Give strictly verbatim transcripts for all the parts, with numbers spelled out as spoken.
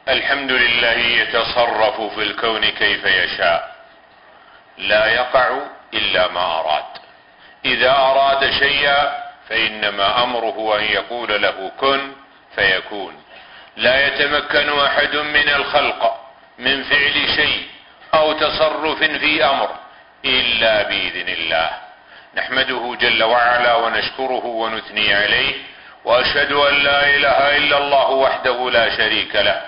الحمد لله يتصرف في الكون كيف يشاء، لا يقع إلا ما أراد. إذا أراد شيئا فإنما أمره أن يقول له كن فيكون. لا يتمكن أحد من الخلق من فعل شيء أو تصرف في أمر إلا بإذن الله. نحمده جل وعلا ونشكره ونثني عليه، وأشهد أن لا إله إلا الله وحده لا شريك له،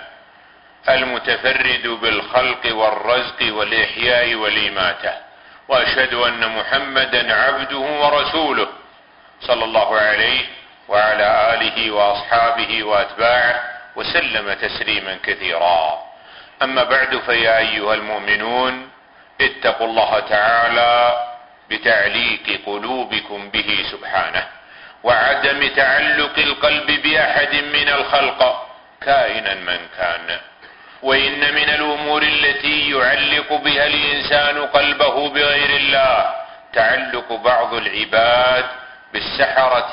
المتفرد بالخلق والرزق والإحياء والإماتة. وأشهد أن محمدا عبده ورسوله صلى الله عليه وعلى آله وأصحابه وأتباعه وسلم تسليما كثيرا. أما بعد، فيا أيها المؤمنون اتقوا الله تعالى بتعليق قلوبكم به سبحانه، وعدم تعلق القلب بأحد من الخلق كائنا من كان. وإن من الأمور التي يعلق بها الإنسان قلبه بغير الله تعلق بعض العباد بالسحرة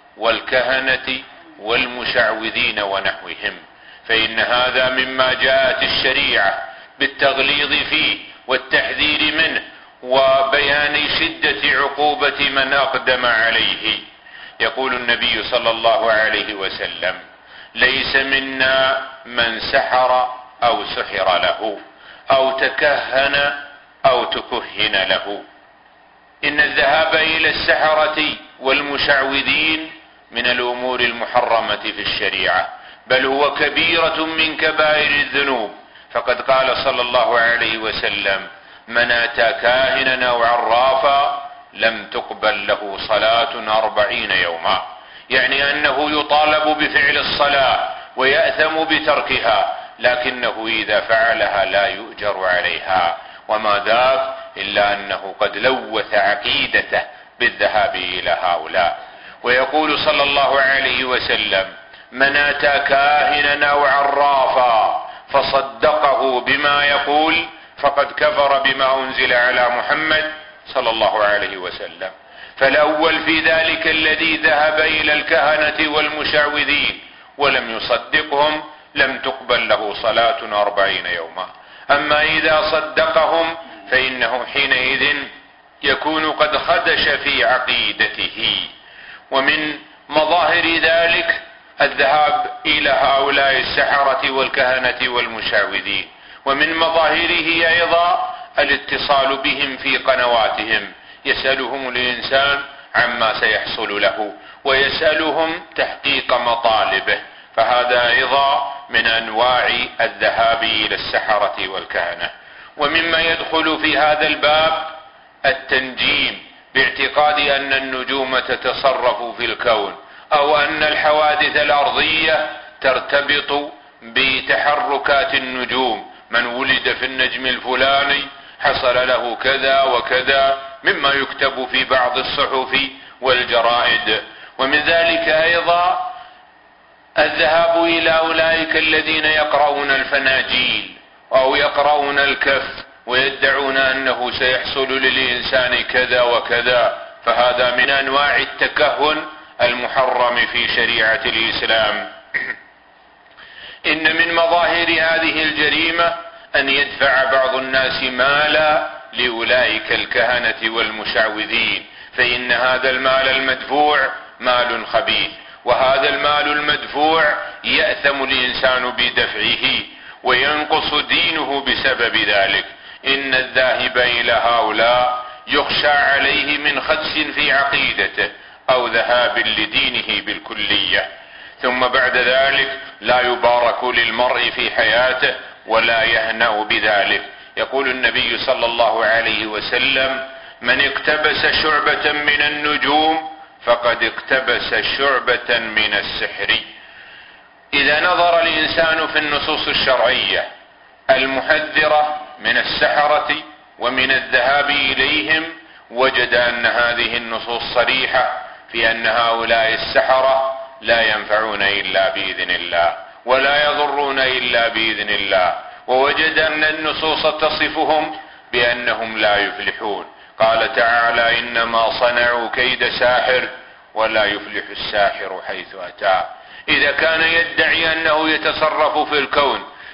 والكهنة والمشعوذين ونحوهم، فإن هذا مما جاءت الشريعة بالتغليظ فيه والتحذير منه وبيان شدة عقوبة من أقدم عليه. يقول النبي صلى الله عليه وسلم: ليس منا من سحر أو سحر له أو تكهن أو تكهن له. إن الذهاب إلى السحرة والمشعوذين من الأمور المحرمة في الشريعة، بل هو كبيرة من كبائر الذنوب. فقد قال صلى الله عليه وسلم: من أتى كاهنا أو عرافا لم تقبل له صلاة أربعين يوما، يعني أنه يطالب بفعل الصلاة ويأثم بتركها، لكنه إذا فعلها لا يؤجر عليها. وما ذاك إلا أنه قد لوث عقيدته بالذهاب إلى هؤلاء. ويقول صلى الله عليه وسلم: من أتى كاهنا أو عرافا فصدقه بما يقول فقد كفر بما أنزل على محمد صلى الله عليه وسلم. فالأول في ذلك الذي ذهب إلى الكهنة والمشعوذين ولم يصدقهم لم تقبل له صلاة أربعين يوما. أما إذا صدقهم فإنه حينئذ يكون قد خدش في عقيدته. ومن مظاهر ذلك الذهاب إلى هؤلاء السحرة والكهنة والمشعوذين، ومن مظاهره أيضا الاتصال بهم في قنواتهم. يسألهم الإنسان عما سيحصل له ويسألهم تحقيق مطالبه، فهذا أيضا من أنواع الذهاب إلى السحرة والكهنة. ومما يدخل في هذا الباب التنجيم، باعتقاد أن النجوم تتصرف في الكون، أو أن الحوادث الأرضية ترتبط بتحركات النجوم. من ولد في النجم الفلاني حصل له كذا وكذا، مما يكتب في بعض الصحف والجرائد. ومن ذلك أيضا الذهاب إلى أولئك الذين يقرؤون الفناجيل أو يقرؤون الكف ويدعون أنه سيحصل للإنسان كذا وكذا، فهذا من أنواع التكهن المحرم في شريعة الإسلام. إن من مظاهر هذه الجريمة أن يدفع بعض الناس مالا لأولئك الكهنة والمشعوذين، فإن هذا المال المدفوع مال خبيث، وهذا المال المدفوع يأثم الإنسان بدفعه وينقص دينه بسبب ذلك. إن الذاهب إلى هؤلاء يخشى عليه من خدش في عقيدته أو ذهاب لدينه بالكلية، ثم بعد ذلك لا يبارك للمرء في حياته ولا يهنأ بذلك. يقول النبي صلى الله عليه وسلم: من اقتبس شعبة من النجوم فقد اقتبس شعبة من السحر. إذا نظر الإنسان في النصوص الشرعية المحذرة من السحرة ومن الذهاب إليهم وجد أن هذه النصوص صريحة في أن هؤلاء السحرة لا ينفعون إلا بإذن الله ولا يضرون إلا بإذن الله، ووجد أن النصوص تصفهم بأنهم لا يفلحون. قال تعالى: إنما صنعوا كيد ساحر ولا يفلح الساحر حيث أتى. إذا كان يدعي أنه يتصرف في الكون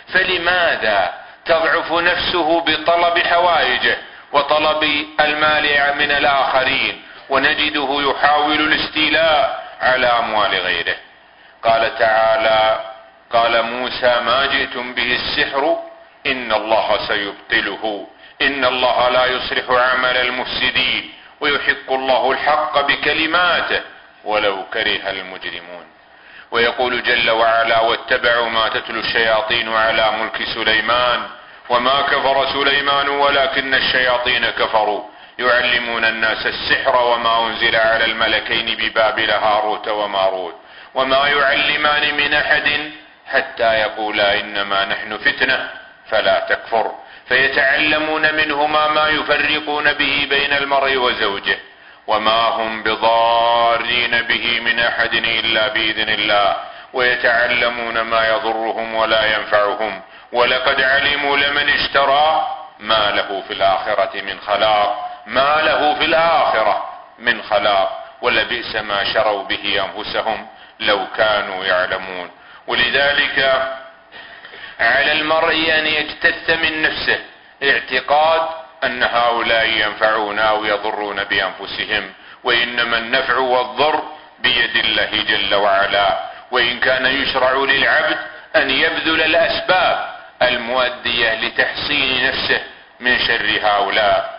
فلماذا تضعف نفسه بطلب حوائجه وطلب المال من الآخرين ونجده يحاول الاستيلاء على أموال غيره؟ قال تعالى: قال موسى: ما جئتم به السحر إن الله سيبطله إن الله لا يصلح عمل المفسدين ويحق الله الحق بكلماته ولو كره المجرمون. ويقول جل وعلا: واتبعوا ما تتلو الشياطين على ملك سليمان وما كفر سليمان ولكن الشياطين كفروا يعلمون الناس السحر وما أنزل على الملكين ببابل هاروت وماروت وما يعلمان من أحد حتى يقولا إنما نحن فتنة فلا تكفر فيتعلمون منهما ما يفرقون به بين المرء وزوجه وما هم بضارين به من أحد إلا بإذن الله ويتعلمون ما يضرهم ولا ينفعهم ولقد علموا لمن اشترى ما له في الآخرة من خلاق ما له في الآخرة من خلاق ولبئس ما شروا به أنفسهم لو كانوا يعلمون. ولذلك على المرء أن يجتث من نفسه اعتقاد أن هؤلاء ينفعون أو يضرون بأنفسهم، وإنما النفع والضر بيد الله جل وعلا، وإن كان يشرع للعبد أن يبذل الأسباب المؤدية لتحصين نفسه من شر هؤلاء.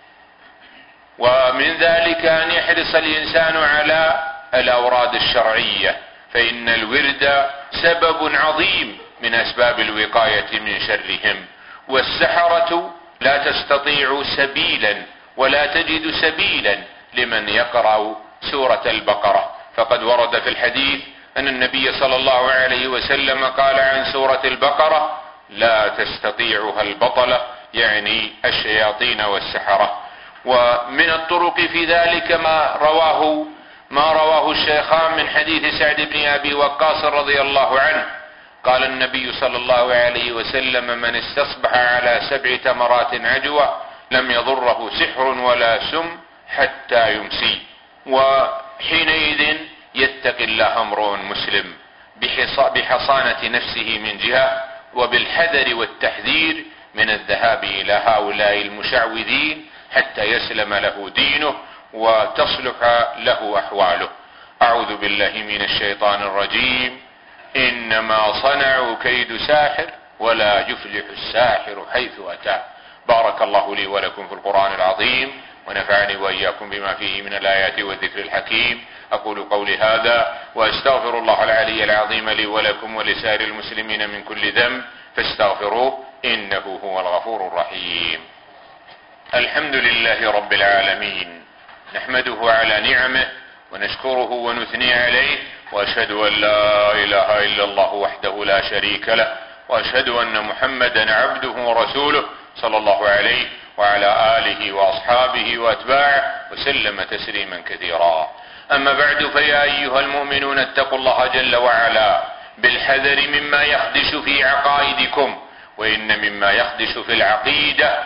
ومن ذلك أن يحرص الإنسان على الأوراد الشرعية، فإن الورد سبب عظيم من أسباب الوقاية من شرهم. والسحرة لا تستطيع سبيلا ولا تجد سبيلا لمن يقرأ سورة البقرة، فقد ورد في الحديث أن النبي صلى الله عليه وسلم قال عن سورة البقرة: لا تستطيعها البطلة، يعني الشياطين والسحرة. ومن الطرق في ذلك ما رواه ما رواه الشيخان من حديث سعد بن أبي وقاص رضي الله عنه قال النبي صلى الله عليه وسلم: من استصبح على سبع تمرات عجوة لم يضره سحر ولا سم حتى يمسي. وحينئذ يتقي الله امرؤ مسلم بحصانة نفسه من جهة، وبالحذر والتحذير من الذهاب إلى هؤلاء المشعوذين حتى يسلم له دينه وتصلح له أحواله. أعوذ بالله من الشيطان الرجيم. إنما صنعوا كيد ساحر ولا يفلح الساحر حيث أتى. بارك الله لي ولكم في القرآن العظيم، ونفعني وإياكم بما فيه من الآيات والذكر الحكيم. أقول قولي هذا وأستغفر الله العلي العظيم لي ولكم ولسائر المسلمين من كل ذنب فاستغفروه إنه هو الغفور الرحيم. الحمد لله رب العالمين، نحمده على نعمه ونشكره ونثني عليه، وأشهد أن لا إله إلا الله وحده لا شريك له، وأشهد أن محمدا عبده ورسوله صلى الله عليه وعلى آله وأصحابه وأتباعه وسلم تسليما كثيرا. أما بعد، فيا أيها المؤمنون اتقوا الله جل وعلا بالحذر مما يخدش في عقائدكم، وإن مما يخدش في العقيدة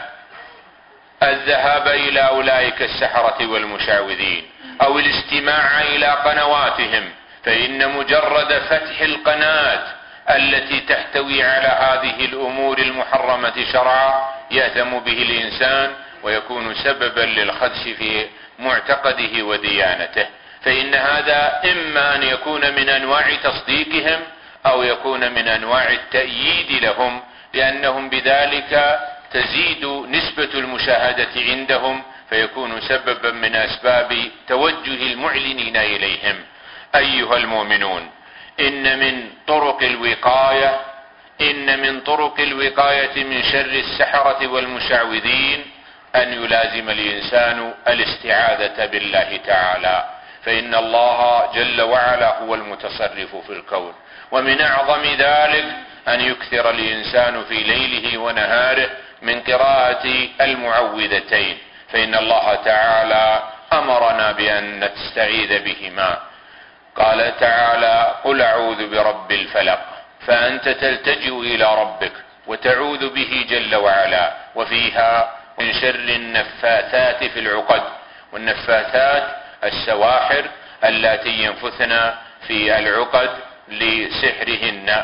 الذهاب إلى أولئك السحرة والمشعوذين أو الاستماع إلى قنواتهم، فإن مجرد فتح القناة التي تحتوي على هذه الأمور المحرمة شرعا يأثم به الإنسان ويكون سببا للخدش في معتقده وديانته. فإن هذا إما أن يكون من أنواع تصديقهم أو يكون من أنواع التأييد لهم، لأنهم بذلك تزيد نسبة المشاهدة عندهم فيكون سببا من أسباب توجه المعلنين إليهم. أيها المؤمنون، إن من طرق الوقاية إن من طرق الوقاية من شر السحرة والمشعوذين أن يلازم الإنسان الاستعاذة بالله تعالى، فإن الله جل وعلا هو المتصرف في الكون. ومن أعظم ذلك أن يكثر الإنسان في ليله ونهاره من قراءة المعوذتين، فإن الله تعالى أمرنا بأن نستعيذ بهما. قال تعالى: قل أعوذ برب الفلق، فأنت تلتجئ إلى ربك وتعوذ به جل وعلا. وفيها من شر النفاثات في العقد، والنفاثات السواحر اللاتي ينفثن في العقد لسحرهن.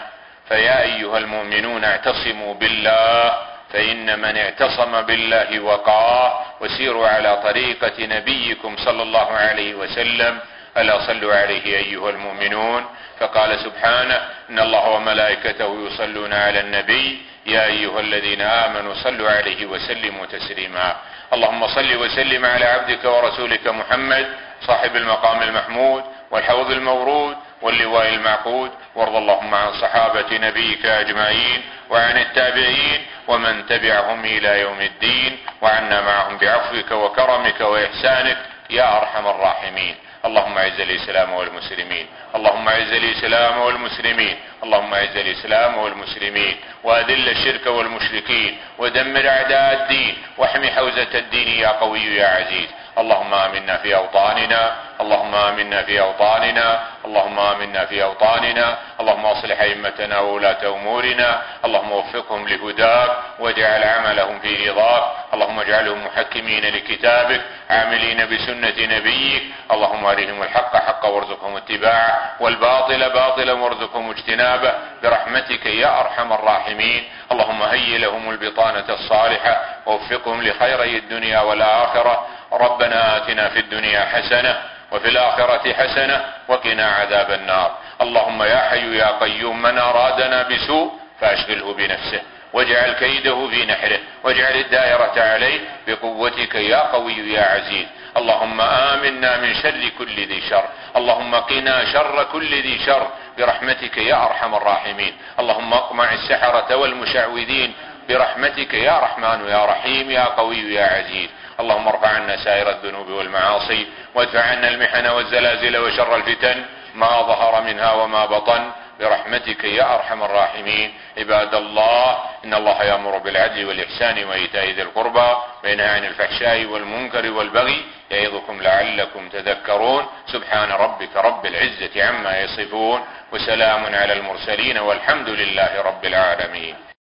فيا أيها المؤمنون اعتصموا بالله، فإن من اعتصم بالله وقاه، وسيروا على طريقة نبيكم صلى الله عليه وسلم. ألا صلوا عليه أيها المؤمنون. فقال سبحانه: إن الله وملائكته يصلون على النبي يا أيها الذين آمنوا صلوا عليه وسلموا تسليما. اللهم صل وسلم على عبدك ورسولك محمد صاحب المقام المحمود والحوض المورود واللواء المعقود، وارض اللهم عن صحابة نبيك أجمعين وعن التابعين ومن تبعهم إلى يوم الدين، وعنا معهم بعفوك وكرمك وإحسانك يا أرحم الراحمين. اللهم اعز الإسلام والمسلمين، اللهم اعز الإسلام والمسلمين، اللهم اعز الإسلام والمسلمين، وأذل الشرك والمشركين، ودمر أعداء الدين، واحمي حوزة الدين يا قوي يا عزيز. اللهم آمنا في أوطاننا، اللهم آمنا في أوطاننا، اللهم آمنا في أوطاننا. اللهم أصلح أئمتنا وولاة أمورنا، اللهم وفقهم لهداك واجعل عملهم في رضاك. اللهم اجعلهم محكمين لكتابك عاملين بسنة نبيك. اللهم أرهم الحق حقا وارزقهم اتباعه، والباطل باطلا وارزقهم اجتنابه برحمتك يا أرحم الراحمين. اللهم هيئ لهم البطانة الصالحة ووفقهم لخيري الدنيا والآخرة. ربنا آتنا في الدنيا حسنة وفي الآخرة حسنة وقنا عذاب النار. اللهم يا حي يا قيوم، من أرادنا بسوء فأشغله بنفسه واجعل كيده في نحره، واجعل الدائرة عليه بقوتك يا قوي يا عزيز. اللهم آمنا من شر كل ذي شر، اللهم قنا شر كل ذي شر برحمتك يا أرحم الراحمين. اللهم اقمع السحرة والمشعوذين برحمتك يا رحمن يا رحيم يا قوي يا عزيز. اللهم ارفع عنا سائر الذنوب والمعاصي، وادفع عنا المحن والزلازل وشر الفتن ما ظهر منها وما بطن برحمتك يا أرحم الراحمين. عباد الله، إن الله يأمر بالعدل والإحسان وإيتاء ذي القربى وينهى عن الفحشاء والمنكر والبغي يعظكم لعلكم تذكرون. سبحان ربك رب العزة عما يصفون، وسلام على المرسلين، والحمد لله رب العالمين.